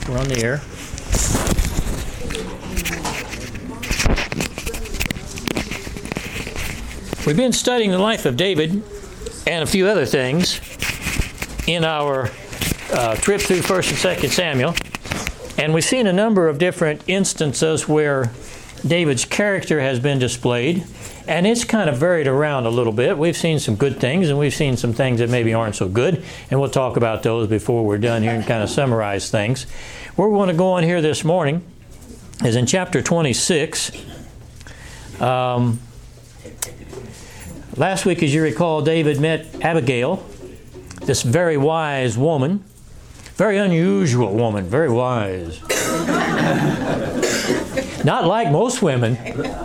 We're on the air. We've been studying the life of David and a few other things in our trip through 1st and 2nd Samuel. And we've seen a number of different instances where David's character has been displayed. And it's kind of varied around a little bit. We've seen some good things, and we've seen some things that maybe aren't so good. And we'll talk about those before we're done here and kind of summarize things. Where we want to go on here this morning is in chapter 26. Last week, as you recall, David met Abigail, this very wise woman, very unusual woman, very wise. Not like most women.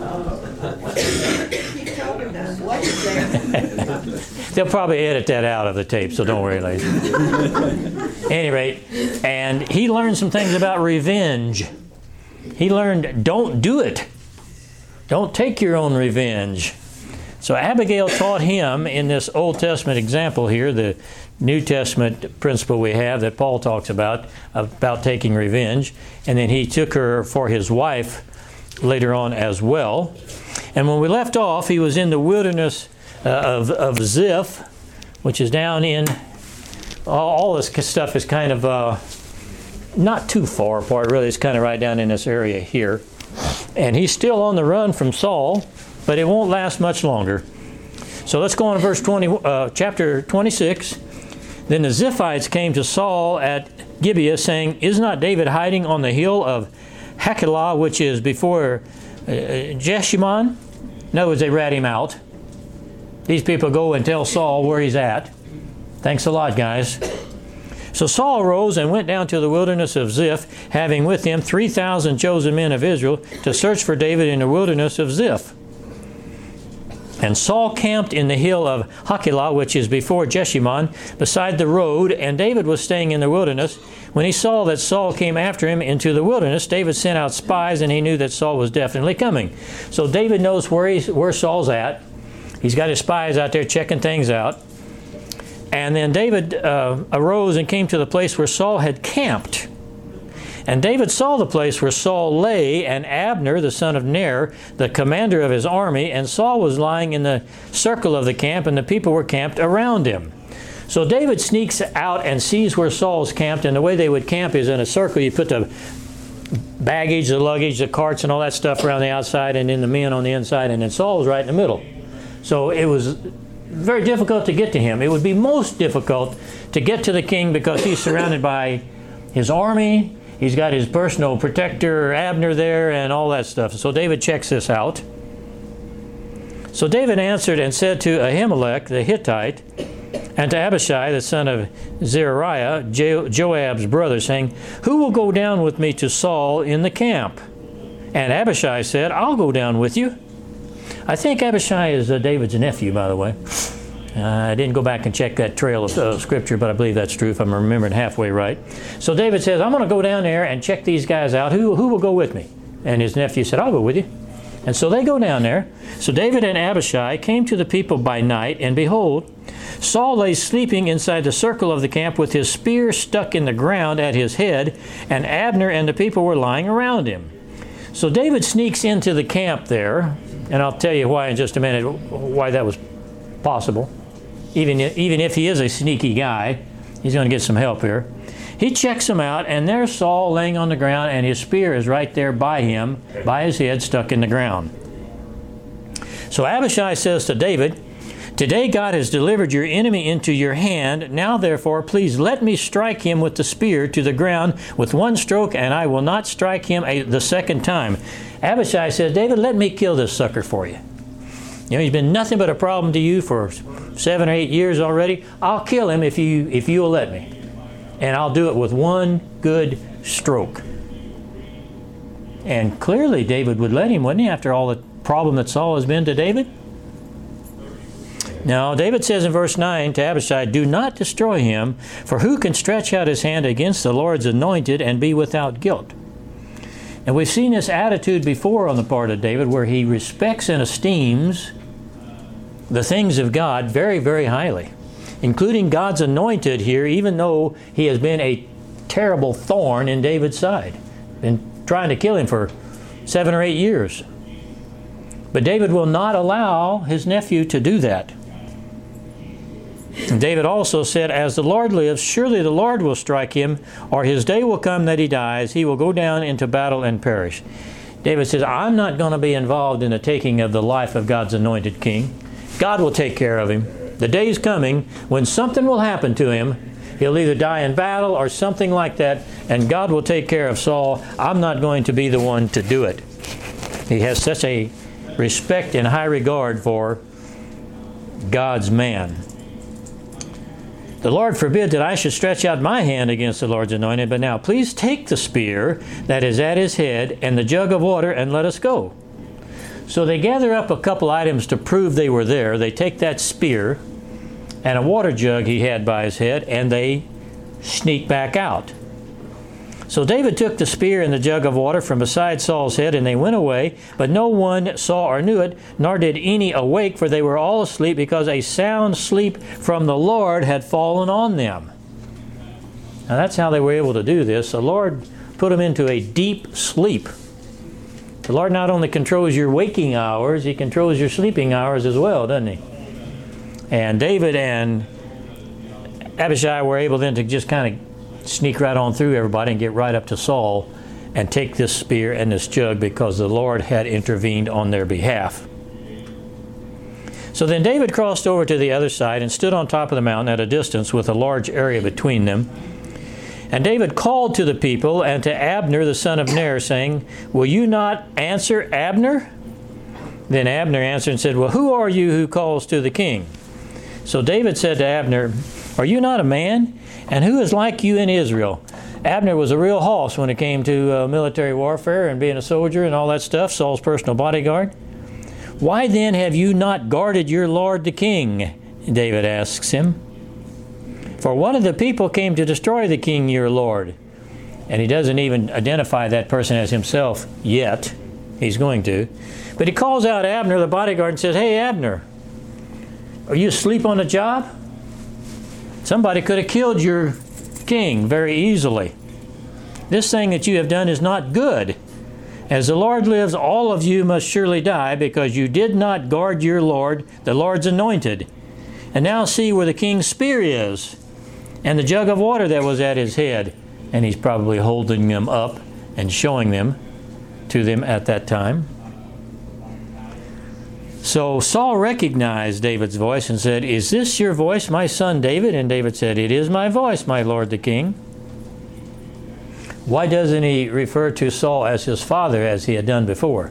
They'll probably edit that out of the tape, so don't worry, ladies. At any rate, and he learned some things about revenge. He learned, don't do it. Don't take your own revenge. So Abigail taught him in this Old Testament example here, the New Testament principle we have that Paul talks about taking revenge. And then he took her for his wife later on as well. And when we left off, he was in the wilderness of Ziph, which is down in, all this stuff is kind of not too far apart, really. It's kind of right down in this area here. And he's still on the run from Saul, but it won't last much longer. So let's go on to verse 20, chapter 26. Then the Ziphites came to Saul at Gibeah, saying, "Is not David hiding on the hill of Hachilah, which is before Jeshimon?" In other words, they rat him out. These people go and tell Saul where he's at. Thanks a lot, guys. So Saul arose and went down to the wilderness of Ziph, having with him 3,000 chosen men of Israel, to search for David in the wilderness of Ziph. And Saul camped in the hill of Hachilah, which is before Jeshimon, beside the road, and David was staying in the wilderness. When he saw that Saul came after him into the wilderness, David sent out spies, and he knew that Saul was definitely coming. So David knows where Saul's at. He's got his spies out there checking things out. And then David arose and came to the place where Saul had camped. And David saw the place where Saul lay, and Abner, the son of Ner, the commander of his army, and Saul was lying in the circle of the camp, and the people were camped around him. So David sneaks out and sees where Saul's camped, and the way they would camp is in a circle. You put the baggage, the luggage, the carts, and all that stuff around the outside, and then the men on the inside, and then Saul was right in the middle. So it was very difficult to get to him. It would be most difficult to get to the king because he's surrounded by his army. He's got his personal protector, Abner, there, and all that stuff. So David checks this out. So David answered and said to Ahimelech the Hittite, and to Abishai the son of Zeruiah, Joab's brother, saying, "Who will go down with me to Saul in the camp?" And Abishai said, "I'll go down with you." I think Abishai is David's nephew, by the way. I didn't go back and check that trail of Scripture, but I believe that's true if I'm remembering halfway right. So David says, "I'm going to go down there and check these guys out. Who will go with me?" And his nephew said, "I'll go with you." And so they go down there. So David and Abishai came to the people by night, and behold, Saul lay sleeping inside the circle of the camp with his spear stuck in the ground at his head, and Abner and the people were lying around him. So David sneaks into the camp there, and I'll tell you why in just a minute, why that was possible. Even if he is a sneaky guy, he's going to get some help here. He checks him out, and there's Saul laying on the ground, and his spear is right there by him, by his head, stuck in the ground. So Abishai says to David, "Today God has delivered your enemy into your hand. Now therefore, please let me strike him with the spear to the ground with one stroke, and I will not strike him the second time." Abishai says, "David, let me kill this sucker for you. You know, he's been nothing but a problem to you for 7 or 8 years already. I'll kill him if you'll let me. And I'll do it with one good stroke." And clearly David would let him, wouldn't he, after all the problem that Saul has been to David? Now, David says in verse 9 to Abishai, "Do not destroy him, for who can stretch out his hand against the Lord's anointed and be without guilt?" And we've seen this attitude before on the part of David, where he respects and esteems the things of God very, very highly, including God's anointed here, even though he has been a terrible thorn in David's side. Been trying to kill him for 7 or 8 years. But David will not allow his nephew to do that. And David also said, as the Lord lives, surely the Lord will strike him, or his day will come that he dies. He will go down into battle and perish. David says, I'm not going to be involved in the taking of the life of God's anointed king. God will take care of him. The day is coming when something will happen to him. He'll either die in battle or something like that, and God will take care of Saul. I'm not going to be the one to do it. He has such a respect and high regard for God's man. The Lord forbid that I should stretch out my hand against the Lord's anointed, but now please take the spear that is at his head and the jug of water and let us go. So they gather up a couple items to prove they were there. They take that spear and a water jug he had by his head, and they sneak back out. So David took the spear and the jug of water from beside Saul's head, and they went away, but no one saw or knew it, nor did any awake, for they were all asleep, because a sound sleep from the Lord had fallen on them. Now that's how they were able to do this. The Lord put them into a deep sleep. The Lord not only controls your waking hours, He controls your sleeping hours as well, doesn't He? And David and Abishai were able then to just kind of sneak right on through everybody and get right up to Saul and take this spear and this jug, because the Lord had intervened on their behalf. So then David crossed over to the other side and stood on top of the mountain at a distance with a large area between them. And David called to the people and to Abner the son of Ner, saying, will you not answer Abner? Then Abner answered and said, well, who are you who calls to the king? So David said to Abner, are you not a man? And who is like you in Israel? Abner was a real hoss when it came to military warfare and being a soldier and all that stuff, Saul's personal bodyguard. Why then have you not guarded your lord the king? David asks him. For one of the people came to destroy the king your lord. And he doesn't even identify that person as himself yet. He's going to. But he calls out Abner, the bodyguard, and says, hey, Abner, are you asleep on the job? Somebody could have killed your king very easily. This thing that you have done is not good. As the Lord lives, all of you must surely die, because you did not guard your Lord, the Lord's anointed. And now see where the king's spear is, and the jug of water that was at his head. And he's probably holding them up and showing them to them at that time. So Saul recognized David's voice and said, is this your voice, my son David? And David said, it is my voice, my lord the king. Why doesn't he refer to Saul as his father as he had done before?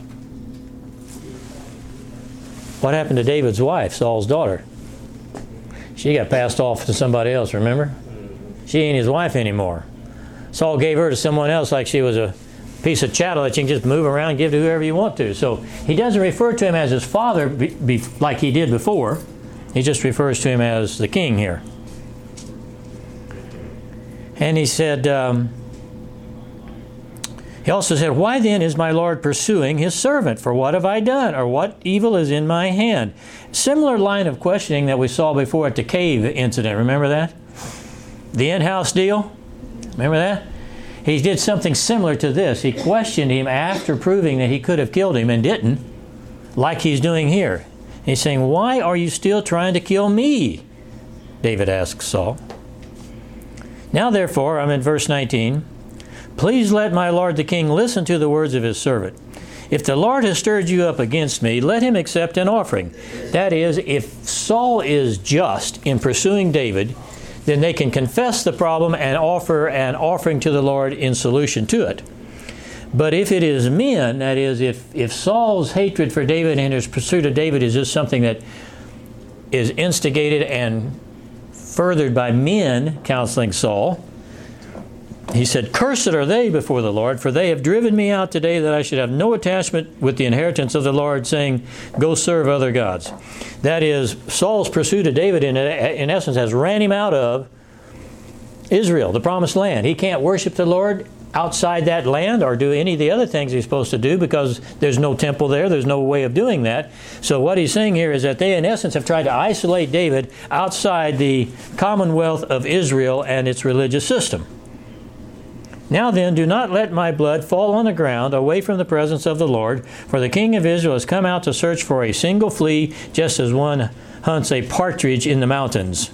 What happened to David's wife, Saul's daughter? She got passed off to somebody else, remember? She ain't his wife anymore. Saul gave her to someone else like she was a piece of chattel that you can just move around and give to whoever you want to. So he doesn't refer to him as his father like he did before. He just refers to him as the king here. And he said, he also said, why then is my Lord pursuing his servant? For what have I done? Or what evil is in my hand? Similar line of questioning that we saw before at the cave incident. Remember that? The in-house deal? Remember that? He did something similar to this. He questioned him after proving that he could have killed him and didn't, like he's doing here. He's saying, why are you still trying to kill me? David asks Saul. Now therefore, I'm in verse 19, please let my lord the king listen to the words of his servant. If the Lord has stirred you up against me, let him accept an offering. That is, if Saul is just in pursuing David, then they can confess the problem and offer an offering to the Lord in solution to it. But if it is men, that is, if Saul's hatred for David and his pursuit of David is just something that is instigated and furthered by men counseling Saul, he said, cursed are they before the Lord, for they have driven me out today that I should have no attachment with the inheritance of the Lord, saying, go serve other gods. That is, Saul's pursuit of David, in essence, has ran him out of Israel, the promised land. He can't worship the Lord outside that land or do any of the other things he's supposed to do because there's no temple there. There's no way of doing that. So what he's saying here is that they, in essence, have tried to isolate David outside the commonwealth of Israel and its religious system. Now then, do not let my blood fall on the ground away from the presence of the Lord, for the king of Israel has come out to search for a single flea, just as one hunts a partridge in the mountains.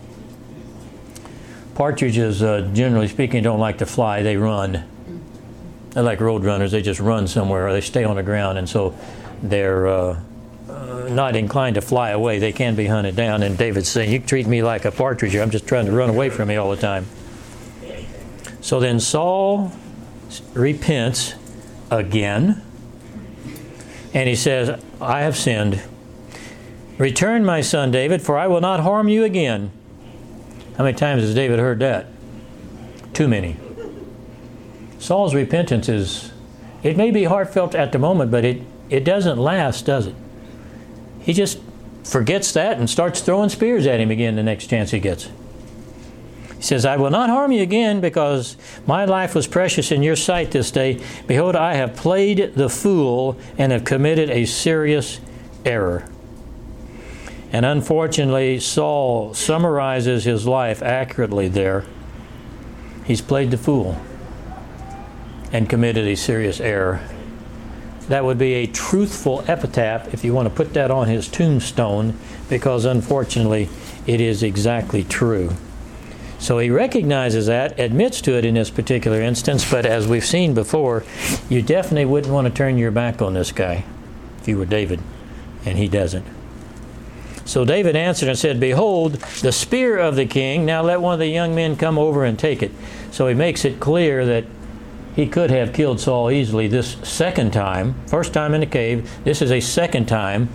Partridges, generally speaking, don't like to fly. They run. They're like road runners. They just run somewhere, or they stay on the ground, and so they're not inclined to fly away. They can be hunted down. And David's saying, you treat me like a partridge. I'm just trying to run away from me all the time. So then Saul repents again, and he says, I have sinned. Return, my son David, for I will not harm you again. How many times has David heard that? Too many. Saul's repentance it may be heartfelt at the moment, but it doesn't last, does it? He just forgets that and starts throwing spears at him again the next chance he gets. He says, I will not harm you again, because my life was precious in your sight this day. Behold, I have played the fool and have committed a serious error. And unfortunately, Saul summarizes his life accurately there. He's played the fool and committed a serious error. That would be a truthful epitaph if you want to put that on his tombstone, because unfortunately, it is exactly true. So he recognizes that, admits to it in this particular instance, but as we've seen before, you definitely wouldn't want to turn your back on this guy if you were David, and he doesn't. So David answered and said, behold, the spear of the king, now let one of the young men come over and take it. So he makes it clear that he could have killed Saul easily this second time. First time in the cave, this is a second time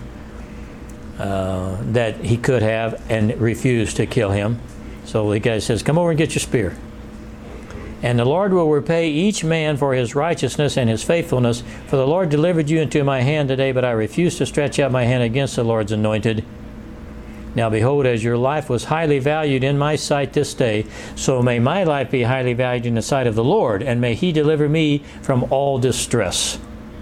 that he could have, and refused to kill him. So the guy says, come over and get your spear. And the Lord will repay each man for his righteousness and his faithfulness. For the Lord delivered you into my hand today, but I refused to stretch out my hand against the Lord's anointed. Now behold, as your life was highly valued in my sight this day, so may my life be highly valued in the sight of the Lord, and may he deliver me from all distress.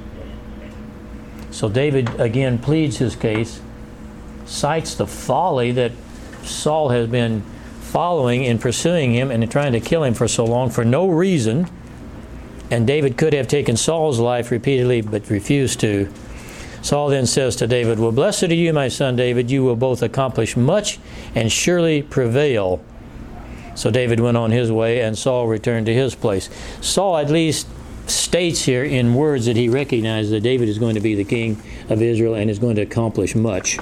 So David again pleads his case, cites the folly that Saul has been following in pursuing him and in trying to kill him for so long for no reason. And David could have taken Saul's life repeatedly, but refused to. Saul then says to David, well, blessed are you, my son David. You will both accomplish much and surely prevail. So David went on his way, and Saul returned to his place. Saul at least states here in words that he recognizes that David is going to be the king of Israel and is going to accomplish much.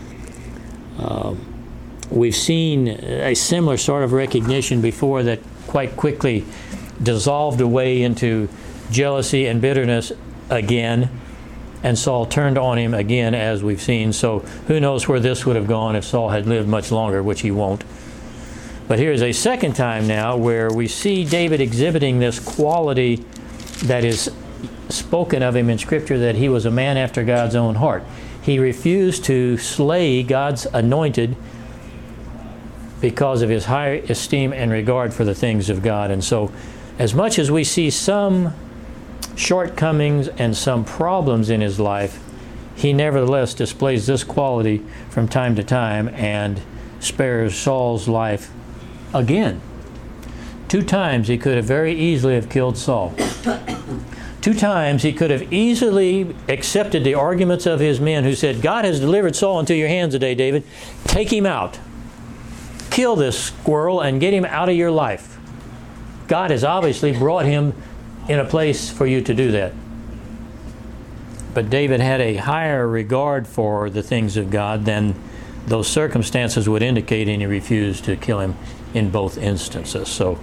We've seen a similar sort of recognition before that quite quickly dissolved away into jealousy and bitterness again, and Saul turned on him again, as we've seen. So who knows where this would have gone if Saul had lived much longer, which he won't. But here's a second time now where we see David exhibiting this quality that is spoken of him in Scripture, that he was a man after God's own heart. He refused to slay God's anointed because of his high esteem and regard for the things of God. And so, as much as we see some shortcomings and some problems in his life, he nevertheless displays this quality from time to time and spares Saul's life again. 2 times he could have very easily have killed Saul. 2 times he could have easily accepted the arguments of his men who said, God has delivered Saul into your hands today, David. Take him out. Kill this squirrel and get him out of your life. God has obviously brought him in a place for you to do that. But David had a higher regard for the things of God than those circumstances would indicate, and he refused to kill him in both instances. So,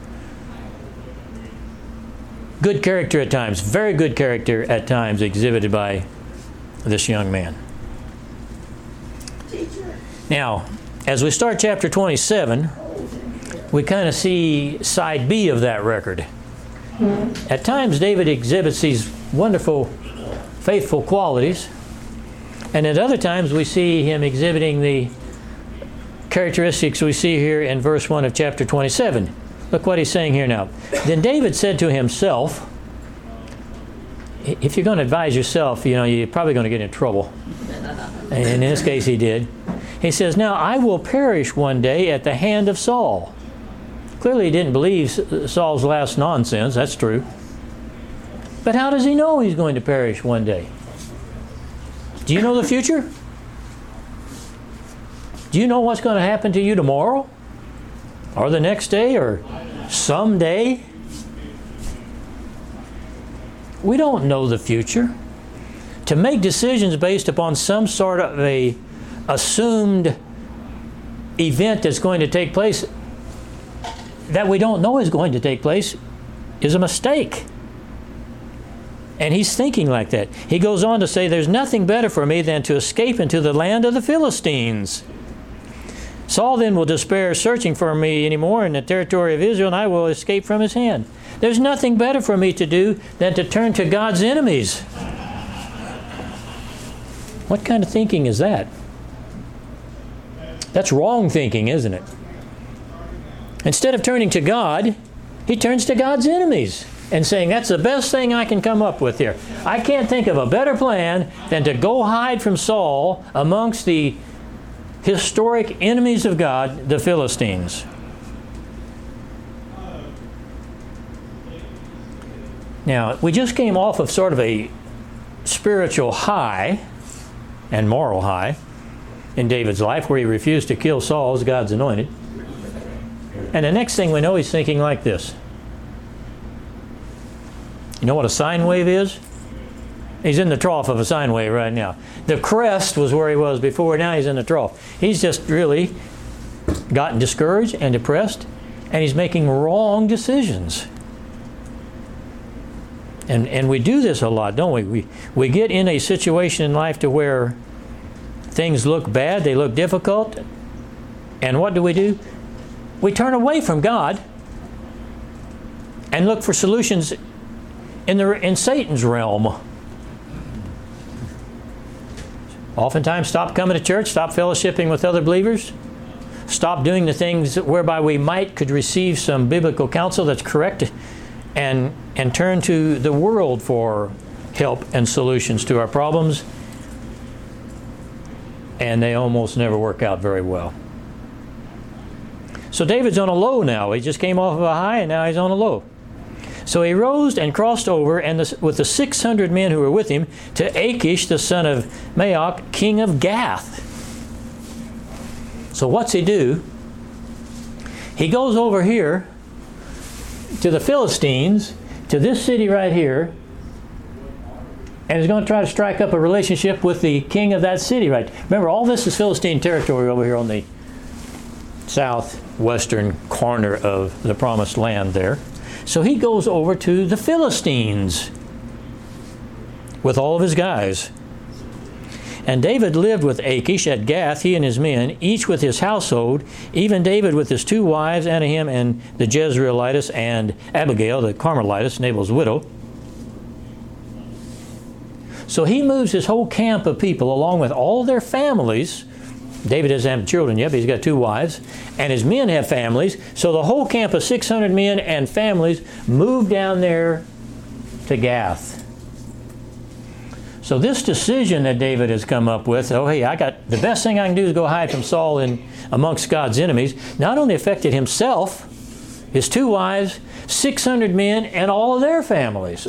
good character at times, very good character at times exhibited by this young man. Now, as we start chapter 27, we kind of see side B of that record. At times, David exhibits these wonderful, faithful qualities, and at other times we see him exhibiting the characteristics we see here in verse 1 of chapter 27. Look what he's saying here now. Then David said to himself, if you're going to advise yourself, you're probably going to get in trouble. And in this case, he did. He says, now I will perish one day at the hand of Saul. Clearly he didn't believe Saul's last nonsense. That's true. But how does he know he's going to perish one day? Do you know the future? Do you know what's going to happen to you tomorrow? Or the next day? Or someday? We don't know the future. To make decisions based upon some sort of a assumed event that's going to take place that we don't know is going to take place is a mistake. And he's thinking like that. He goes on to say, there's nothing better for me than to escape into the land of the Philistines. Saul then will despair searching for me anymore in the territory of Israel, and I will escape from his hand. There's nothing better for me to do than to turn to God's enemies. What kind of thinking is that? That's wrong thinking, isn't it? Instead of turning to God, he turns to God's enemies and saying, that's the best thing I can come up with here. I can't think of a better plan than to go hide from Saul amongst the historic enemies of God, the Philistines. Now, we just came off of sort of a spiritual high and moral high in David's life where he refused to kill Saul as God's anointed. And the next thing we know, he's thinking like this. You know what a sine wave is? He's in the trough of a sine wave right now. The crest was where he was before, now he's in the trough. He's just really gotten discouraged and depressed, and he's making wrong decisions. And we do this a lot, don't we? We get in a situation in life to where things look bad, they look difficult, and what do? We turn away from God and look for solutions in Satan's realm. Oftentimes stop coming to church, stop fellowshipping with other believers, stop doing the things whereby we could receive some biblical counsel that's correct, and turn to the world for help and solutions to our problems. And they almost never work out very well. So David's on a low now. He just came off of a high and now he's on a low. So he rose and crossed over with the 600 men who were with him to Achish, the son of Maoch, king of Gath. So what's he do? He goes over here to the Philistines, to this city right here, and is going to try to strike up a relationship with the king of that city, right? Remember, all this is Philistine territory over here on the southwestern corner of the promised land there. So he goes over to the Philistines with all of his guys. And David lived with Achish at Gath, he and his men, each with his household, even David with his 2 wives, Anahem and the Jezreelitess, and Abigail, the Carmelitess, Nabal's widow. So he moves his whole camp of people along with all their families. David doesn't have children yet, but he's got 2 wives. And his men have families. So the whole camp of 600 men and families move down there to Gath. So this decision that David has come up with, the best thing I can do is go hide from Saul amongst God's enemies, not only affected himself, his 2 wives, 600 men, and all of their families.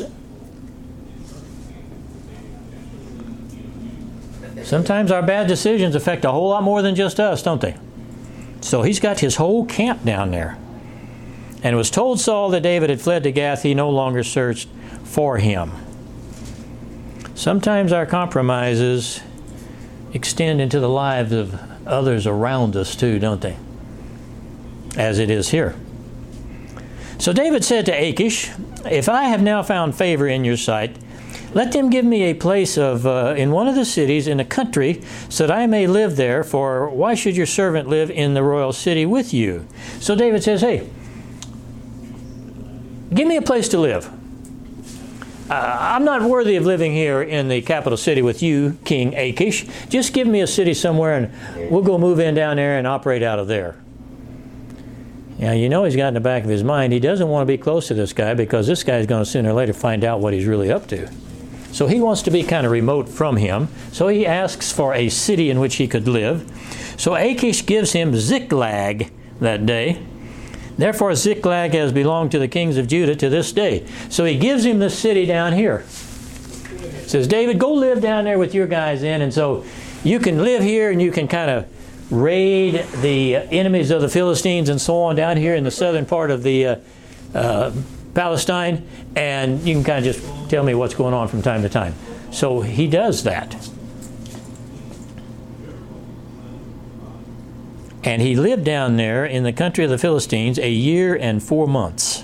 Sometimes our bad decisions affect a whole lot more than just us, don't they? So he's got his whole camp down there. And it was told Saul that David had fled to Gath. He no longer searched for him. Sometimes our compromises extend into the lives of others around us too, don't they? As it is here. So David said to Achish, if I have now found favor in your sight, let them give me a place in one of the cities in the country so that I may live there, for why should your servant live in the royal city with you? So David says, hey, give me a place to live. I'm not worthy of living here in the capital city with you, King Achish. Just give me a city somewhere and we'll go move in down there and operate out of there. Now, you know he's got in the back of his mind, he doesn't want to be close to this guy because this guy's going to sooner or later find out what he's really up to. So he wants to be kind of remote from him. So he asks for a city in which he could live. So Achish gives him Ziklag that day. Therefore Ziklag has belonged to the kings of Judah to this day. So he gives him this city down here. Says, David, go live down there with your guys in, and so you can live here and you can kind of raid the enemies of the Philistines and so on down here in the southern part of the Palestine, and you can kind of just tell me what's going on from time to time. So he does that. And he lived down there in the country of the Philistines 1 year and 4 months.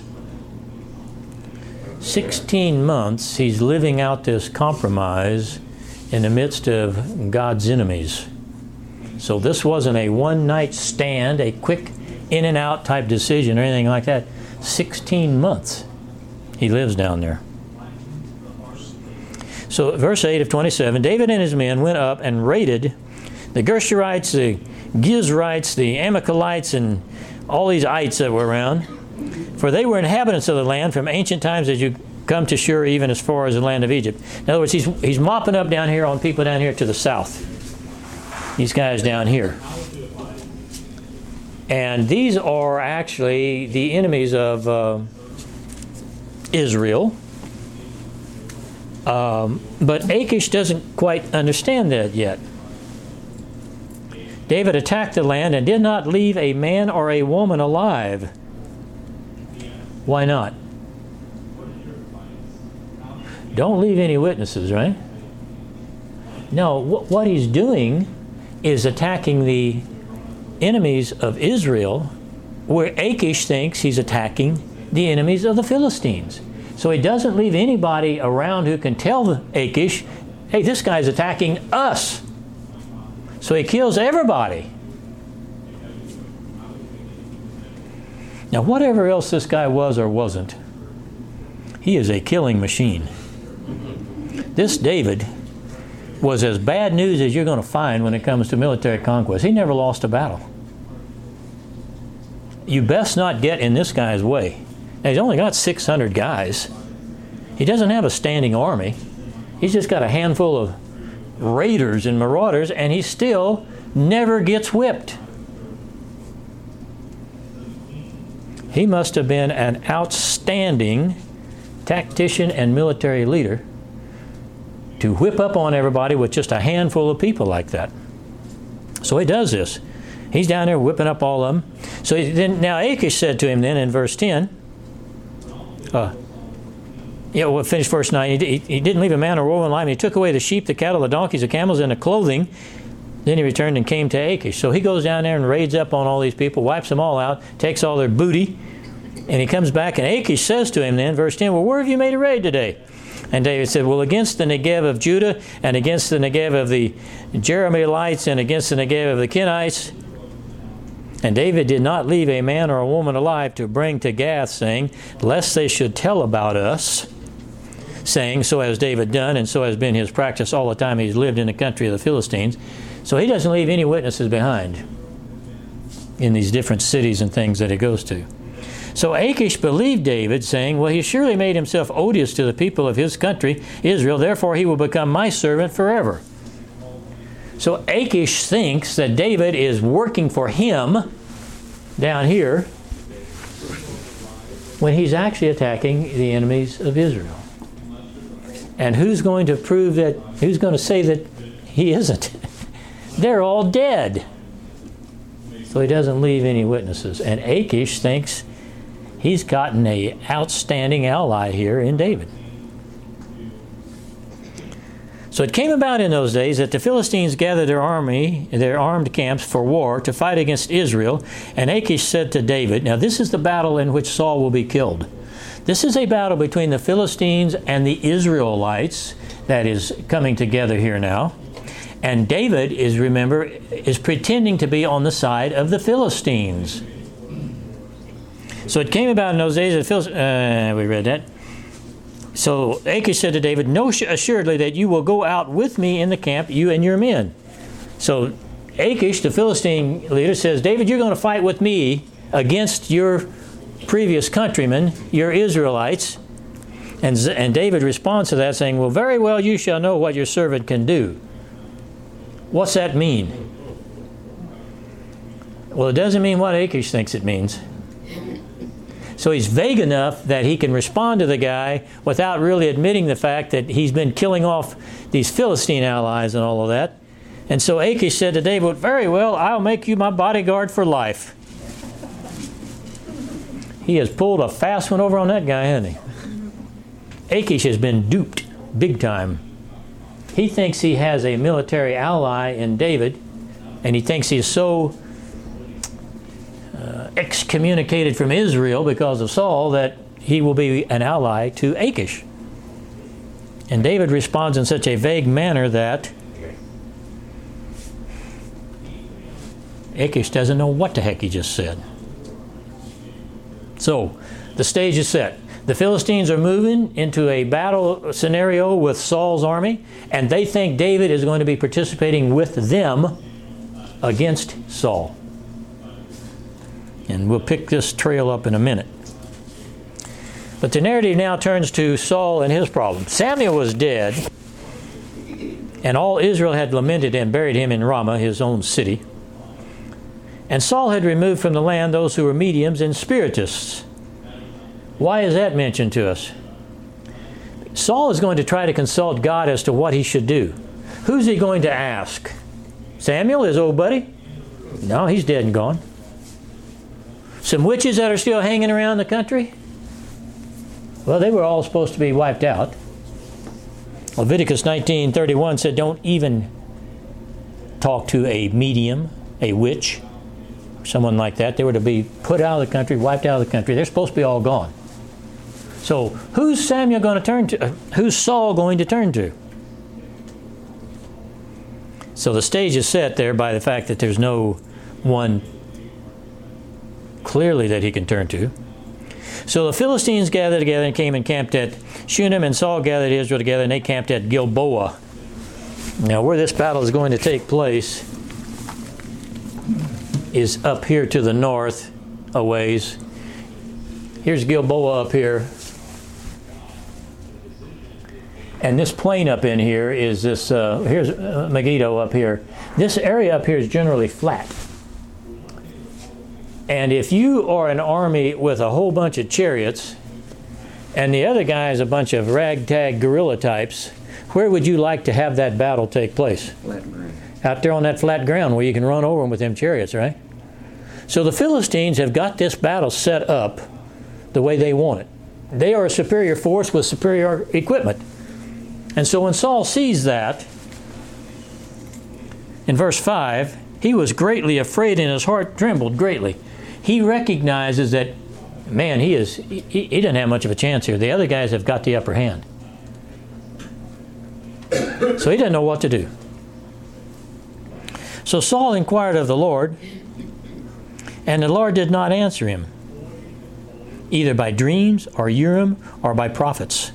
16 months he's living out this compromise in the midst of God's enemies. So this wasn't a one-night stand, a quick in and out type decision or anything like that. 16 months he lives down there. So verse 8 of 27, David and his men went up and raided the Gershurites, the Gizrites, the Amalekites, and all these ites that were around. For they were inhabitants of the land from ancient times as you come to Shur, even as far as the land of Egypt. In other words, he's mopping up down here on people down here to the south. These guys down here. And these are actually the enemies of Israel. But Achish doesn't quite understand that yet. David attacked the land and did not leave a man or a woman alive. Why not? Don't leave any witnesses, right? No, what he's doing is attacking the enemies of Israel, where Achish thinks he's attacking the enemies of the Philistines. So he doesn't leave anybody around who can tell Achish, hey, this guy's attacking us. So he kills everybody. Now, whatever else this guy was or wasn't, he is a killing machine. This David was as bad news as you're going to find when it comes to military conquest. He never lost a battle. You best not get in this guy's way. Now, he's only got 600 guys. He doesn't have a standing army. He's just got a handful of raiders and marauders, and he still never gets whipped. He must have been an outstanding tactician and military leader to whip up on everybody with just a handful of people like that. So he does this. He's down there whipping up all of them. So then, now Achish said to him then in verse 10, we'll finish verse 9. He didn't leave a man or woman alive. He took away the sheep, the cattle, the donkeys, the camels, and the clothing. Then he returned and came to Achish. So he goes down there and raids up on all these people, wipes them all out, takes all their booty, and he comes back, and Achish says to him then, verse 10, well, where have you made a raid today? And David said, well, against the Negev of Judah, and against the Negev of the Jerahmeelites, and against the Negev of the Kenites. And David did not leave a man or a woman alive to bring to Gath, saying, lest they should tell about us, saying, so has David done, and so has been his practice all the time he's lived in the country of the Philistines. So he doesn't leave any witnesses behind in these different cities and things that he goes to. So Achish believed David, saying, well, he surely made himself odious to the people of his country, Israel, therefore he will become my servant forever. So Achish thinks that David is working for him down here when he's actually attacking the enemies of Israel. And who's going to prove that, who's going to say that he isn't? They're all dead. So he doesn't leave any witnesses. And Achish thinks he's gotten an outstanding ally here in David. So it came about in those days that the Philistines gathered their army, their armed camps for war to fight against Israel. And Achish said to David, now this is the battle in which Saul will be killed. This is a battle between the Philistines and the Israelites that is coming together here now. And David is pretending to be on the side of the Philistines. So it came about in those days that we read that. So Achish said to David, know assuredly that you will go out with me in the camp, you and your men. So Achish, the Philistine leader, says, David, you're going to fight with me against your previous countrymen, your Israelites. And David responds to that saying, well, very well, you shall know what your servant can do. What's that mean? Well, it doesn't mean what Achish thinks it means. So he's vague enough that he can respond to the guy without really admitting the fact that he's been killing off these Philistine allies and all of that. And so Achish said to David, very well, I'll make you my bodyguard for life. He has pulled a fast one over on that guy, hasn't he? Achish has been duped big time. He thinks he has a military ally in David, and he thinks he's so excommunicated from Israel because of Saul that he will be an ally to Achish. And David responds in such a vague manner that Achish doesn't know what the heck he just said. So, the stage is set. The Philistines are moving into a battle scenario with Saul's army, and they think David is going to be participating with them against Saul. And we'll pick this trail up in a minute. But the narrative now turns to Saul and his problem. Samuel was dead, and all Israel had lamented and buried him in Ramah, his own city. And Saul had removed from the land those who were mediums and spiritists. Why is that mentioned to us? Saul is going to try to consult God as to what he should do. Who's he going to ask? Samuel, his old buddy? No, he's dead and gone. Some witches that are still hanging around the country? Well, they were all supposed to be wiped out. Leviticus 19:31 said, don't even talk to a medium, a witch, someone like that. They were to be put out of the country, wiped out of the country. They're supposed to be all gone. So who's Samuel going to turn to? Who's Saul going to turn to? So the stage is set there by the fact that there's no one clearly that he can turn to. So the Philistines gathered together and came and camped at Shunem, and Saul gathered Israel together and they camped at Gilboa. Now where this battle is going to take place is up here to the north a ways. Here's Gilboa up here. And this plain up in here is this, here's Megiddo up here. This area up here is generally flat. And if you are an army with a whole bunch of chariots, and the other guy is a bunch of ragtag guerrilla types, where would you like to have that battle take place? Flat ground. Out there on that flat ground where you can run over them with them chariots, right? So the Philistines have got this battle set up the way they want it. They are a superior force with superior equipment. And so when Saul sees that, in verse 5, he was greatly afraid and his heart trembled greatly. He recognizes that, man, he doesn't have much of a chance here. The other guys have got the upper hand. So he doesn't know what to do. So Saul inquired of the Lord, and the Lord did not answer him, either by dreams or Urim or by prophets.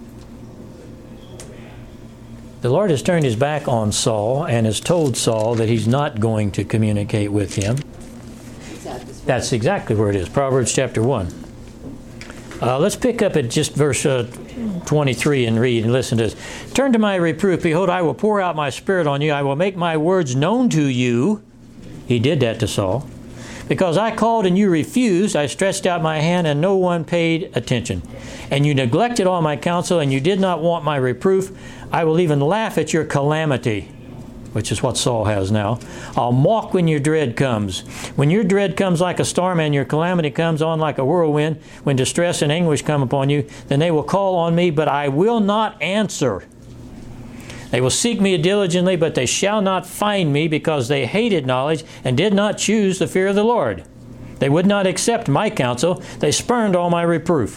The Lord has turned his back on Saul and has told Saul that he's not going to communicate with him. That's exactly where it is, Proverbs chapter 1. Let's pick up at just verse 23 and read and listen to this. Turn to my reproof. Behold, I will pour out my spirit on you. I will make my words known to you. He did that to Saul. Because I called and you refused, I stretched out my hand and no one paid attention. And you neglected all my counsel and you did not want my reproof. I will even laugh at your calamity, which is what Saul has now. I'll mock when your dread comes. When your dread comes like a storm and your calamity comes on like a whirlwind, when distress and anguish come upon you, then they will call on me, but I will not answer. They will seek me diligently, but they shall not find me, because they hated knowledge and did not choose the fear of the Lord. They would not accept my counsel. They spurned all my reproof.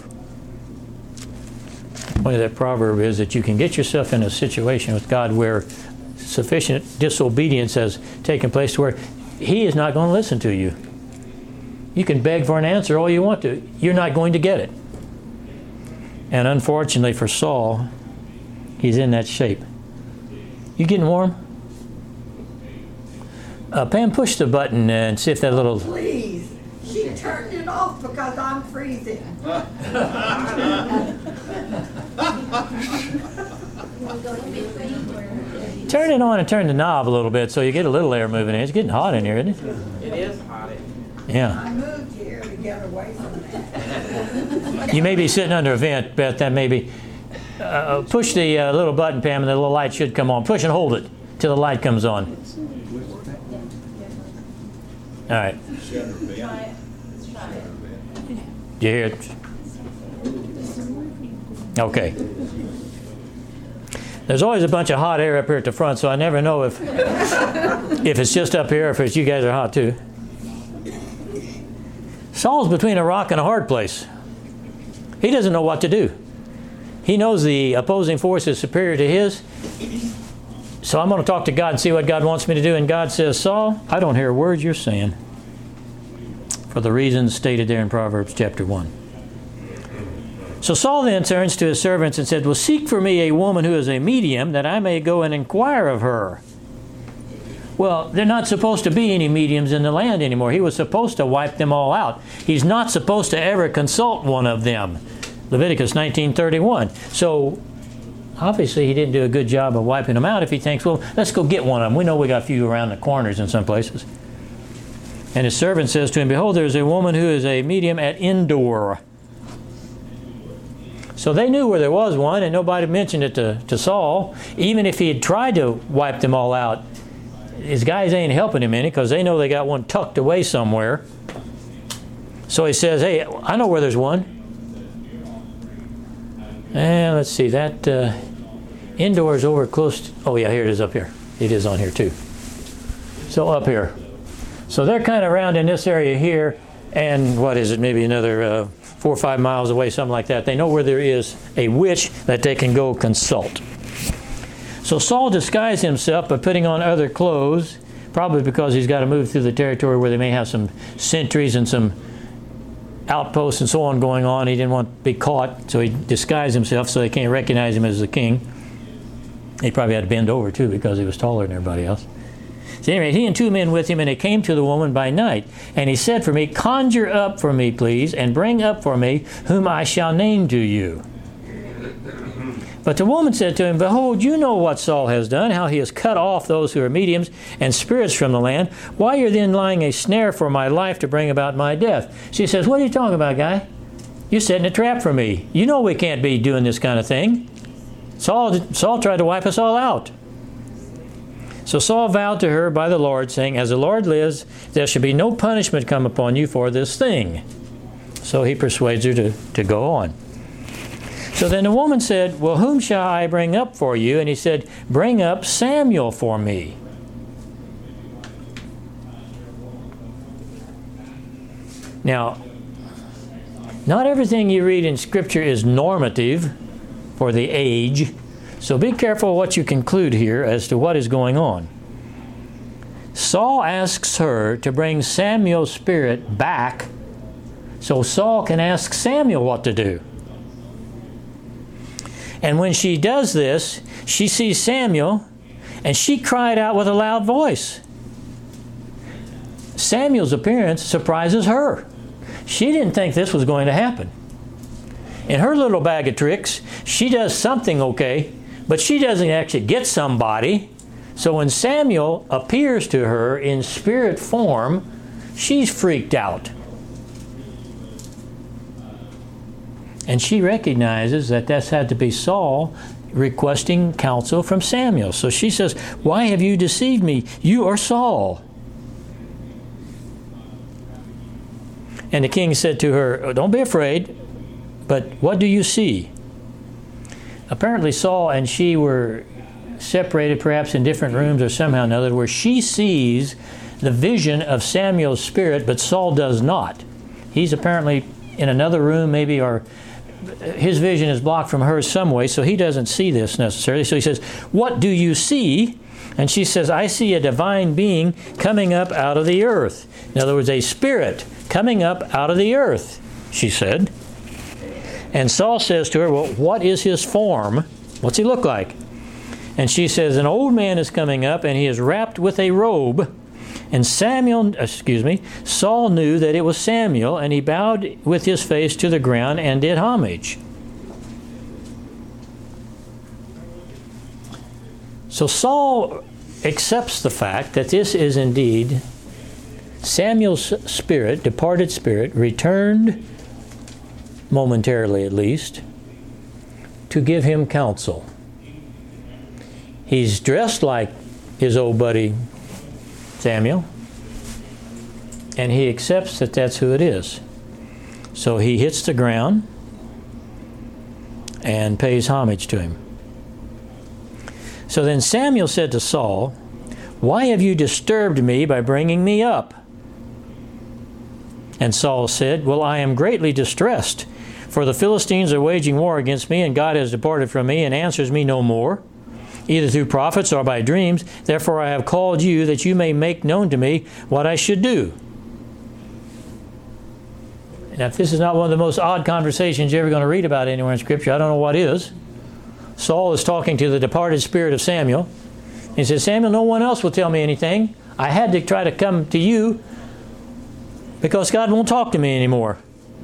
The point of that proverb is that you can get yourself in a situation with God where sufficient disobedience has taken place to where He is not going to listen to you. You can beg for an answer all you want to. You're not going to get it. And unfortunately for Saul, he's in that shape. You getting warm? Pam, push the button and see if that little... Please. She turned it off because I'm freezing. Turn it on and turn the knob a little bit so you get a little air moving in. It's getting hot in here, isn't it? It is hot. Yeah. I moved here to get away from that. You may be sitting under a vent, Beth. That may be. Push the little button, Pam, and the little light should come on. Push and hold it till the light comes on. All right. Do you hear it? Okay. There's always a bunch of hot air up here at the front, so I never know if it's just up here or if it's you guys are hot too. Saul's between a rock and a hard place. He doesn't know what to do. He knows the opposing force is superior to his. So I'm going to talk to God and see what God wants me to do. And God says, Saul, I don't hear a word you're saying, for the reasons stated there in Proverbs chapter 1. So Saul then turns to his servants and said, well, seek for me a woman who is a medium, that I may go and inquire of her. Well, they're not supposed to be any mediums in the land anymore. He was supposed to wipe them all out. He's not supposed to ever consult one of them. Leviticus 19:31. So obviously he didn't do a good job of wiping them out if he thinks, well, let's go get one of them. We know we got a few around the corners in some places. And his servant says to him, behold, there's a woman who is a medium at Endor. So they knew where there was one, and nobody mentioned it to Saul. Even if he had tried to wipe them all out, his guys ain't helping him any, because they know they got one tucked away somewhere. So he says, hey, I know where there's one. And let's see, that Endor is over close to, oh yeah, here it is up here. It is on here too. So up here. So they're kind of around in this area here, and what is it, maybe another 4 or 5 miles away, something like that. They know where there is a witch that they can go consult. So Saul disguised himself by putting on other clothes, probably because he's got to move through the territory where they may have some sentries and some outposts and so on going on. He didn't want to be caught, so he disguised himself so they can't recognize him as the king. He probably had to bend over too because he was taller than everybody else. So anyway, he and 2 men with him, and they came to the woman by night. And he said for me, conjure up for me, please, and bring up for me whom I shall name to you. But the woman said to him, behold, you know what Saul has done, how he has cut off those who are mediums and spirits from the land. Why are you then lying a snare for my life to bring about my death? She says, what are you talking about, guy? You're setting a trap for me. You know we can't be doing this kind of thing. Saul tried to wipe us all out. So Saul vowed to her by the Lord, saying, as the Lord lives, there shall be no punishment come upon you for this thing. So he persuades her to go on. So then the woman said, well, whom shall I bring up for you? And he said, bring up Samuel for me. Now, not everything you read in Scripture is normative for the age. So be careful what you conclude here as to what is going on. Saul asks her to bring Samuel's spirit back so Saul can ask Samuel what to do. And when she does this, she sees Samuel, and she cried out with a loud voice. Samuel's appearance surprises her. She didn't think this was going to happen. In her little bag of tricks, she does something okay, but she doesn't actually get somebody. So when Samuel appears to her in spirit form, she's freaked out. And she recognizes that that's had to be Saul requesting counsel from Samuel. So she says, why have you deceived me? You are Saul. And the king said to her, don't be afraid, but what do you see? Apparently Saul and she were separated perhaps in different rooms or somehow or another, where she sees the vision of Samuel's spirit, but Saul does not. He's apparently in another room maybe, or his vision is blocked from hers some way, so he doesn't see this necessarily. So he says, what do you see? And she says, I see a divine being coming up out of the earth. In other words, a spirit coming up out of the earth, she said. And Saul says to her, well, what is his form? What's he look like? And she says, an old man is coming up, and he is wrapped with a robe. And Saul knew that it was Samuel, and he bowed with his face to the ground and did homage. So Saul accepts the fact that this is indeed Samuel's spirit, departed spirit, returned momentarily at least, to give him counsel. He's dressed like his old buddy Samuel, and he accepts that that's who it is. So he hits the ground and pays homage to him. So then Samuel said to Saul, "Why have you disturbed me by bringing me up?" And Saul said, "Well, I am greatly distressed, for the Philistines are waging war against me, and God has departed from me and answers me no more, either through prophets or by dreams. Therefore I have called you, that you may make known to me what I should do." Now, if this is not one of the most odd conversations you're ever going to read about anywhere in Scripture, I don't know what is. Saul is talking to the departed spirit of Samuel. He says, "Samuel, no one else will tell me anything. I had to try to come to you because God won't talk to me anymore."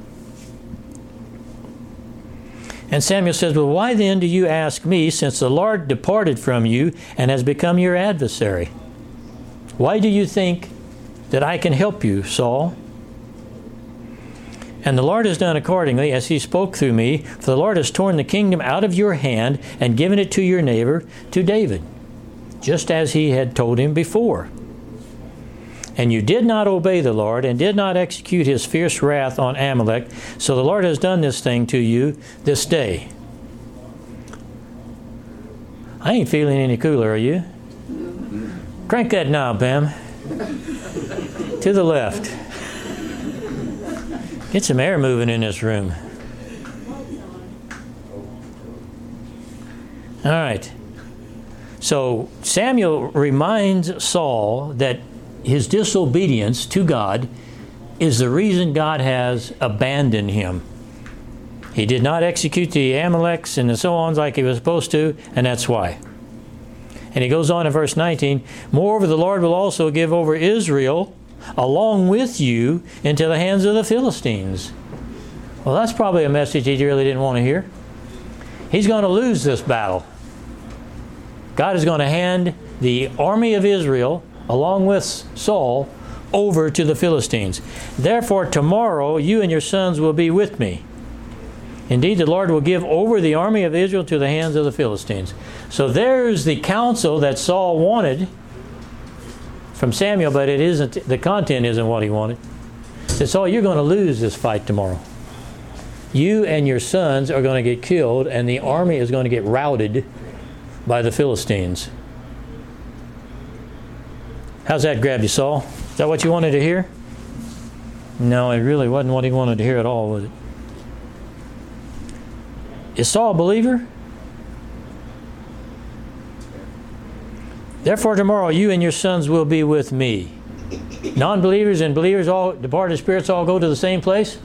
And Samuel says, "Well, why then do you ask me, since the Lord departed from you and has become your adversary? Why do you think that I can help you, Saul? And the Lord has done accordingly as he spoke through me, for the Lord has torn the kingdom out of your hand and given it to your neighbor, to David, just as he had told him before. And you did not obey the Lord and did not execute his fierce wrath on Amalek, so the Lord has done this thing to you this day." I ain't feeling any cooler, are you? Crank that knob, Pam. To the left. Get some air moving in this room. All right. So Samuel reminds Saul that his disobedience to God is the reason God has abandoned him. He did not execute the Amaleks and the so on like he was supposed to, and that's why. And he goes on in verse 19, "Moreover, the Lord will also give over Israel along with you into the hands of the Philistines." Well, that's probably a message he really didn't want to hear. He's going to lose this battle. God is going to hand the army of Israel, along with Saul, over to the Philistines. "Therefore tomorrow you and your sons will be with me. Indeed, the Lord will give over the army of Israel to the hands of the Philistines." So there's the counsel that Saul wanted from Samuel, but it isn't. The content isn't what he wanted. He said, "Saul, you're going to lose this fight tomorrow. You and your sons are going to get killed, and the army is going to get routed by the Philistines." How's that grab you, Saul? Is that what you wanted to hear? No, it really wasn't what he wanted to hear at all, was it? Is Saul a believer? "Therefore tomorrow you and your sons will be with me." Non-believers and believers, all departed spirits, all go to the same place?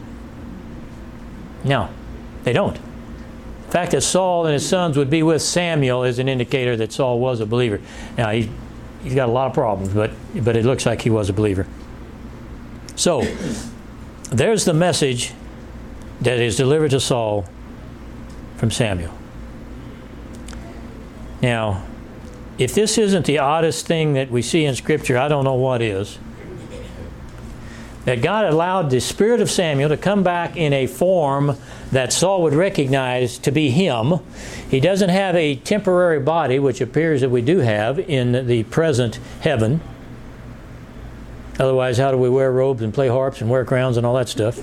No, they don't. The fact that Saul and his sons would be with Samuel is an indicator that Saul was a believer. Now, he's got a lot of problems, but it looks like he was a believer. So, there's the message that is delivered to Saul from Samuel. Now, if this isn't the oddest thing that we see in Scripture, I don't know what is. That God allowed the spirit of Samuel to come back in a form that Saul would recognize to be him. He doesn't have a temporary body, which appears that we do have in the present heaven. Otherwise, how do we wear robes and play harps and wear crowns and all that stuff?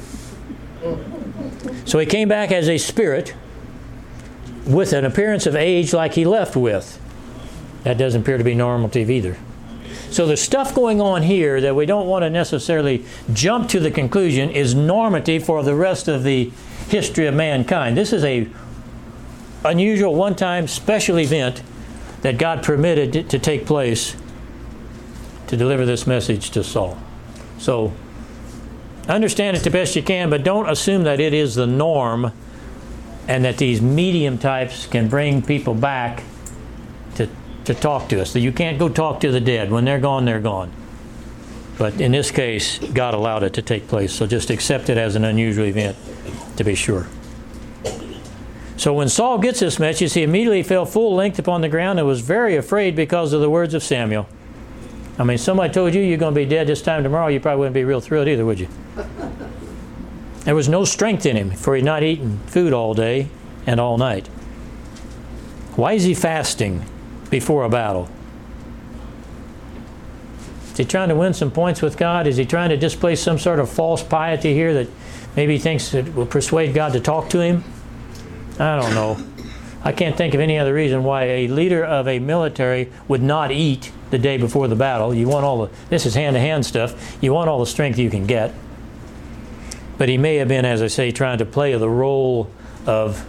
So he came back as a spirit with an appearance of age like he left with. That doesn't appear to be normative either. So the stuff going on here that we don't want to necessarily jump to the conclusion is normative for the rest of the history of mankind. This is a unusual, one-time, special event that God permitted to take place to deliver this message to Saul. So understand it the best you can, but don't assume that it is the norm and that these medium types can bring people back to talk to us. So you can't go talk to the dead. When they're gone, they're gone. But in this case, God allowed it to take place. So just accept it as an unusual event, to be sure. So when Saul gets this message, he immediately fell full length upon the ground and was very afraid because of the words of Samuel. I mean, somebody told you you're going to be dead this time tomorrow, you probably wouldn't be real thrilled either, would you? There was no strength in him, for he had not eaten food all day and all night. Why is he fasting before a battle? Is he trying to win some points with God? Is he trying to display some sort of false piety here that maybe he thinks it will persuade God to talk to him? I don't know. I can't think of any other reason why a leader of a military would not eat the day before the battle. You want all the, this is hand-to-hand stuff, you want all the strength you can get. But he may have been, as I say, trying to play the role of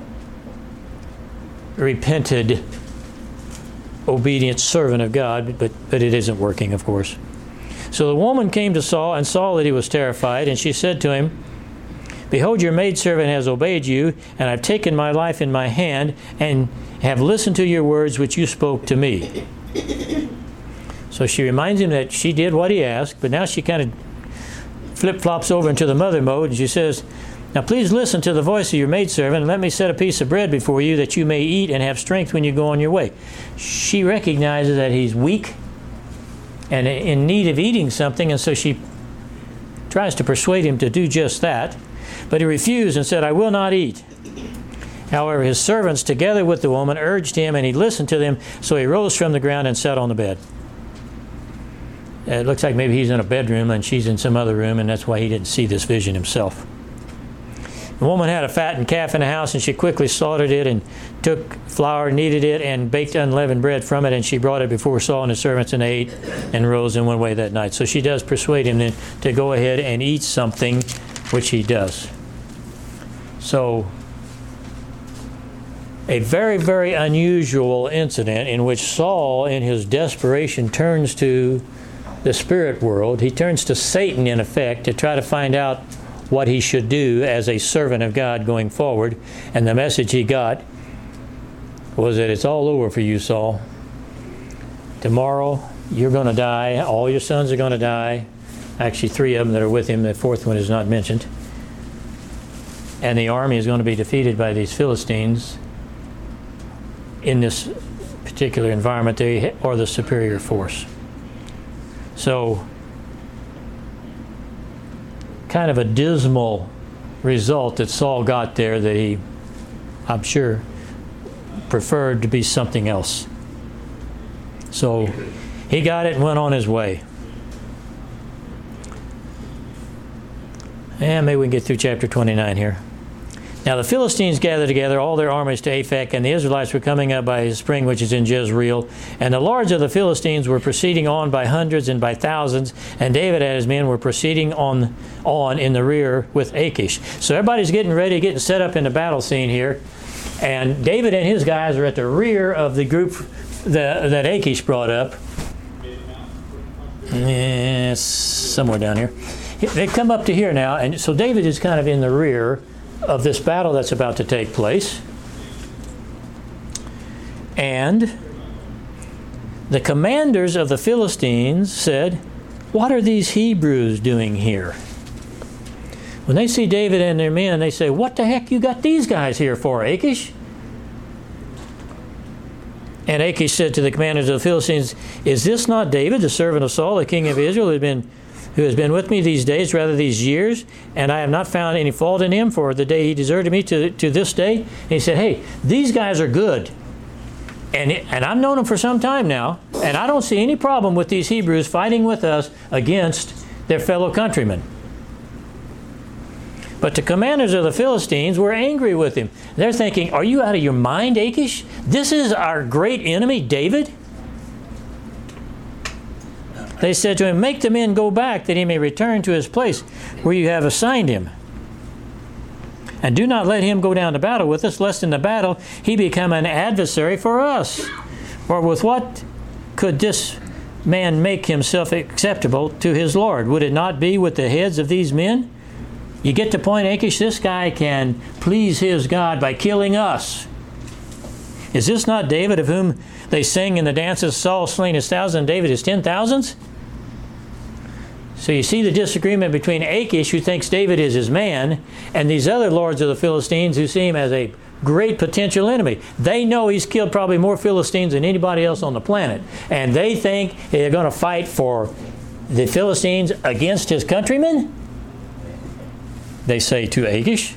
repented, obedient servant of God, but it isn't working, of course. So the woman came to Saul and saw that he was terrified, and she said to him, "Behold, your maidservant has obeyed you, and I've taken my life in my hand, and have listened to your words which you spoke to me." So she reminds him that she did what he asked, but now she kind of flip-flops over into the mother mode, and she says, "Now please listen to the voice of your maidservant, and let me set a piece of bread before you that you may eat and have strength when you go on your way." She recognizes that he's weak and in need of eating something, and so she tries to persuade him to do just that. But he refused and said, "I will not eat." However, his servants, together with the woman, urged him, and he listened to them, so he rose from the ground and sat on the bed. It looks like maybe he's in a bedroom and she's in some other room, and that's why he didn't see this vision himself. The woman had a fattened calf in the house, and she quickly slaughtered it and took flour, kneaded it, and baked unleavened bread from it, and she brought it before Saul and his servants, and ate and rose and went away that night. So she does persuade him then to go ahead and eat something, which he does. So a very, very unusual incident in which Saul, in his desperation, turns to the spirit world. He turns to Satan, in effect, to try to find out what he should do as a servant of God going forward. And the message he got was that it's all over for you, Saul. Tomorrow you're going to die. All your sons are going to die. Actually, 3 of them that are with him. The 4th one is not mentioned. And the army is going to be defeated by these Philistines. In this particular environment, they are the superior force. So, kind of a dismal result that Saul got there that he, I'm sure, preferred to be something else. So, he got it and went on his way. And maybe we can get through chapter 29 here. Now the Philistines gathered together all their armies to Aphek, and the Israelites were coming up by a spring which is in Jezreel. And the lords of the Philistines were proceeding on by hundreds and by thousands, and David and his men were proceeding on in the rear with Achish. So everybody's getting ready, getting set up in the battle scene here. And David and his guys are at the rear of the group that Achish brought up. It's somewhere down here. They've come up to here now, and so David is kind of in the rear of this battle that's about to take place. And the commanders of the Philistines said, "What are these Hebrews doing here?" When they see David and their men, they say, "What the heck you got these guys here for, Achish?" And Achish said to the commanders of the Philistines, "Is this not David, the servant of Saul, the king of Israel, who has been with me these days, rather these years, and I have not found any fault in him for the day he deserted me to this day?" And he said, "Hey, these guys are good. And I've known them for some time now, and I don't see any problem with these Hebrews fighting with us against their fellow countrymen." But the commanders of the Philistines were angry with him. They're thinking, "Are you out of your mind, Achish? This is our great enemy, David?" They said to him, "Make the men go back, that he may return to his place where you have assigned him. And do not let him go down to battle with us, lest in the battle he become an adversary for us. For with what could this man make himself acceptable to his Lord? Would it not be with the heads of these men?" You get the point, Achish? This guy can please his God by killing us. "Is this not David, of whom they sing in the dances, Saul slain his 1,000, David his 10,000s? So you see the disagreement between Achish, who thinks David is his man, and these other lords of the Philistines who see him as a great potential enemy. They know he's killed probably more Philistines than anybody else on the planet. And they think they're going to fight for the Philistines against his countrymen? they say to Achish.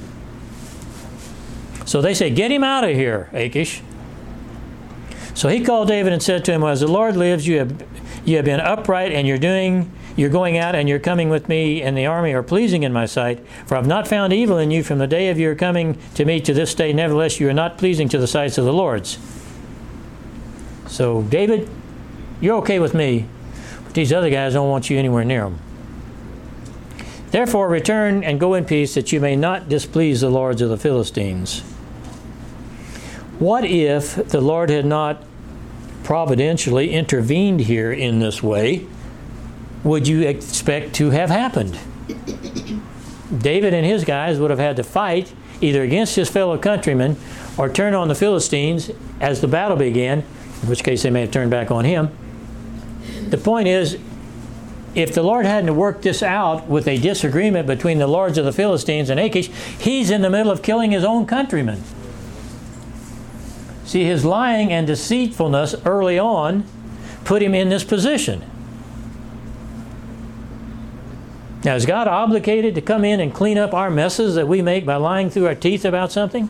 So they say, get him out of here, Achish. So he called David and said to him, as the Lord lives, you have been upright, and you're going out and you're coming with me, and the army are pleasing in my sight. For I've not found evil in you from the day of your coming to me to this day. Nevertheless, you are not pleasing to the sights of the Lord's. So, David, you're okay with me, but these other guys don't want you anywhere near them. Therefore, return and go in peace, that you may not displease the lords of the Philistines. What if the Lord had not providentially intervened here in this way? Would you expect to have happened? David and his guys would have had to fight either against his fellow countrymen or turn on the Philistines as the battle began, in which case they may have turned back on him. The point is, if the Lord hadn't worked this out with a disagreement between the lords of the Philistines and Achish, he's in the middle of killing his own countrymen. See, his lying and deceitfulness early on put him in this position. Now, is God obligated to come in and clean up our messes that we make by lying through our teeth about something?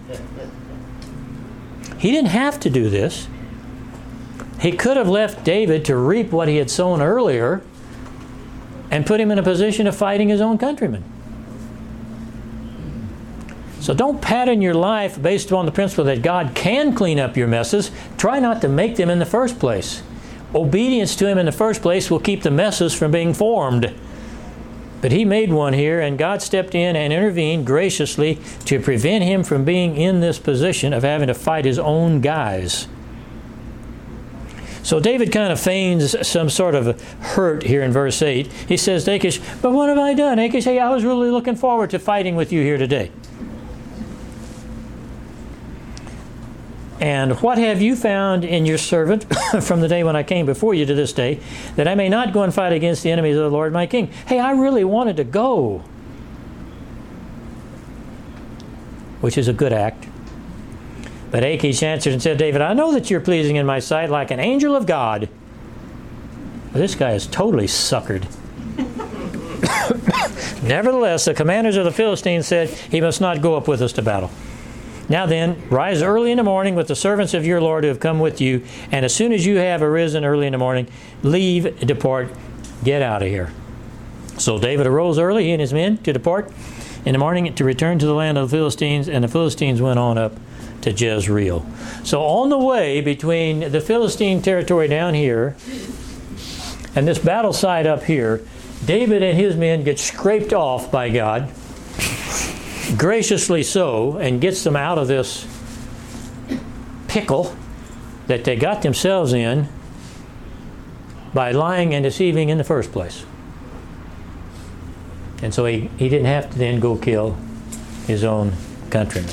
He didn't have to do this. He could have left David to reap what he had sown earlier and put him in a position of fighting his own countrymen. So don't pattern your life based upon the principle that God can clean up your messes. Try not to make them in the first place. Obedience to Him in the first place will keep the messes from being formed. But he made one here, and God stepped in and intervened graciously to prevent him from being in this position of having to fight his own guys. So David kind of feigns some sort of hurt here in verse 8. He says to Achish, but what have I done? Achish, hey, I was really looking forward to fighting with you here today. And what have you found in your servant from the day when I came before you to this day, that I may not go and fight against the enemies of the Lord my king? Hey, I really wanted to go. Which is a good act. But Achish answered and said, David, I know that you're pleasing in my sight like an angel of God. Well, this guy is totally suckered. Nevertheless, the commanders of the Philistines said, he must not go up with us to battle. Now then, rise early in the morning with the servants of your Lord who have come with you, and as soon as you have arisen early in the morning, leave, depart, get out of here. So David arose early, he and his men, to depart in the morning to return to the land of the Philistines, and the Philistines went on up to Jezreel. So on the way between the Philistine territory down here and this battle site up here, David and his men get scraped off by God, graciously so, and gets them out of this pickle that they got themselves in by lying and deceiving in the first place. And so he didn't have to then go kill his own countrymen.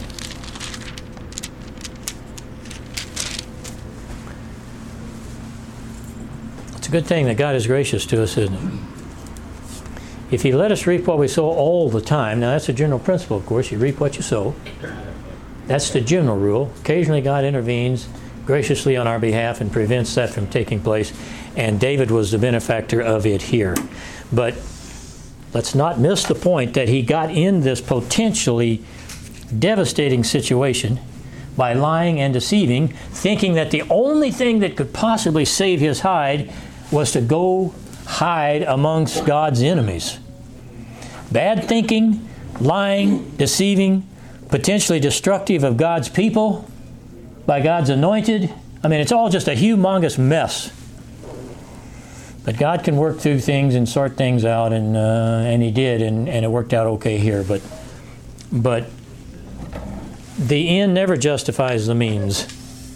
It's a good thing that God is gracious to us, isn't it? If He let us reap what we sow all the time, now that's a general principle, of course, you reap what you sow. That's the general rule. Occasionally God intervenes graciously on our behalf and prevents that from taking place, and David was the benefactor of it here. But let's not miss the point that he got in this potentially devastating situation by lying and deceiving, thinking that the only thing that could possibly save his hide was to go hide amongst God's enemies. Bad thinking, lying, deceiving, potentially destructive of God's people by God's anointed. I mean, it's all just a humongous mess. But God can work through things and sort things out, and He did, and it worked out okay here. But the end never justifies the means.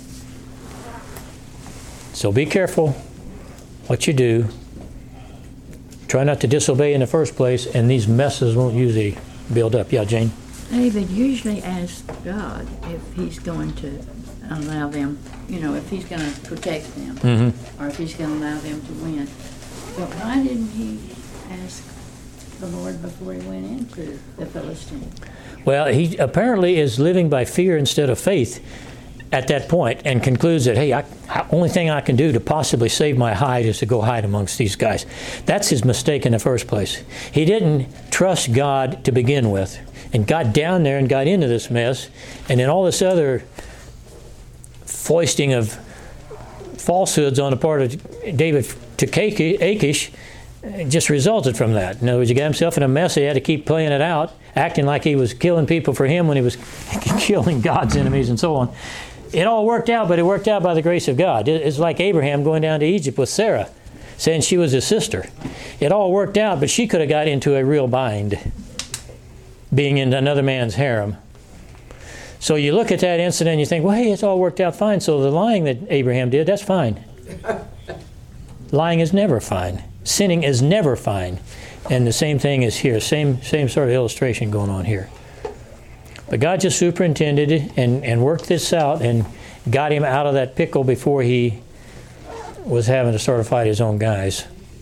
So be careful what you do. Try not to disobey in the first place, and these messes won't usually build up. Yeah, Jane? David usually asks God if He's going to allow them, if He's going to protect them, or if He's going to allow them to win. But why didn't He ask the Lord before He went into the Philistines? Well, he apparently is living by fear instead of faith. at that point and concludes that, hey, only thing I can do to possibly save my hide is to go hide amongst these guys. That's his mistake in the first place. He didn't trust God to begin with and got down there and got into this mess, and then all this other foisting of falsehoods on the part of David to Achish just resulted from that. In other words, he got himself in a mess. He had to keep playing it out, acting like he was killing people for him when he was killing God's enemies and so on. It all worked out, but it worked out by the grace of God. It's like Abraham going down to Egypt with Sarah, saying she was his sister. It all worked out, but she could have got into a real bind, being in another man's harem. So you look at that incident and you think, well, hey, it's all worked out fine. So the lying that Abraham did, that's fine. Lying is never fine. Sinning is never fine. And the same thing is here. Same sort of illustration going on here. But God just superintended and worked this out and got him out of that pickle before he was having to sort of fight his own guys.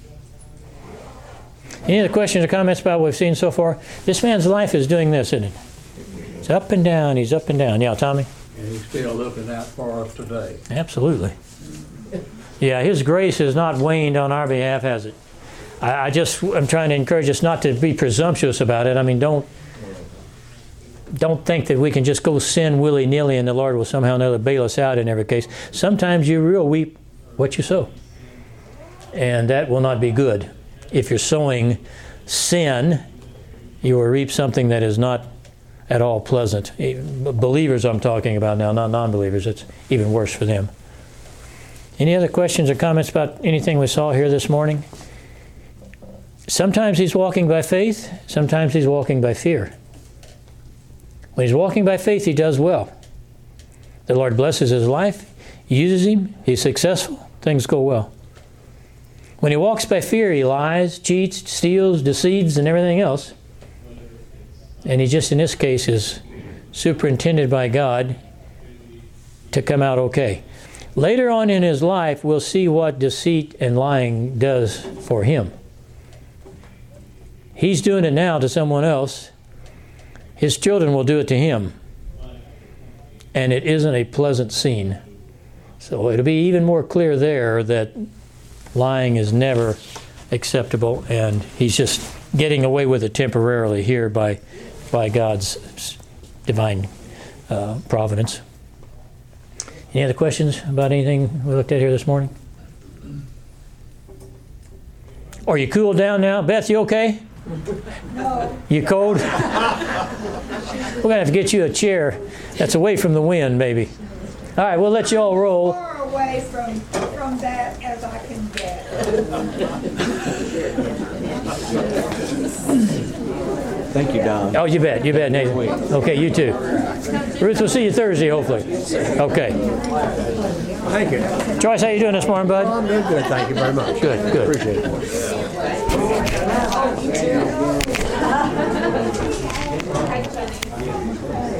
Any other questions or comments about what we've seen so far? This man's life is doing this, isn't it? It's up and down. He's up and down. Yeah, Tommy? And he's still looking out for us today. Absolutely. Yeah, his grace has not waned on our behalf, has it? I'm trying to encourage us not to be presumptuous about it. I mean, don't think that we can just go sin willy-nilly and the Lord will somehow or another bail us out in every case. Sometimes you will reap what you sow. And that will not be good. If you're sowing sin, you will reap something that is not at all pleasant. Believers I'm talking about now, not non-believers. It's even worse for them. Any other questions or comments about anything we saw here this morning? Sometimes he's walking by faith. Sometimes he's walking by fear. When he's walking by faith, he does well. The Lord blesses his life, uses him, he's successful, things go well. When he walks by fear, he lies, cheats, steals, deceives, and everything else. And he just, in this case, is superintended by God to come out okay. Later on in his life, we'll see what deceit and lying does for him. He's doing it now to someone else. His children will do it to him. And it isn't a pleasant scene. So it'll be even more clear there that lying is never acceptable, and he's just getting away with it temporarily here by God's divine providence. Any other questions about anything we looked at here this morning? Are you cooled down now? Beth, you okay? No. You cold? We're going to have to get you a chair that's away from the wind, maybe. All right, we'll let you all roll. Far away from that as I can get. Thank you, Don. Oh, you bet, Nathan. Okay, you too. Ruth, we'll see you Thursday, hopefully. Okay. Thank you. Joyce, how you doing this morning, bud? I'm doing good. Thank you very much. Good. Appreciate it.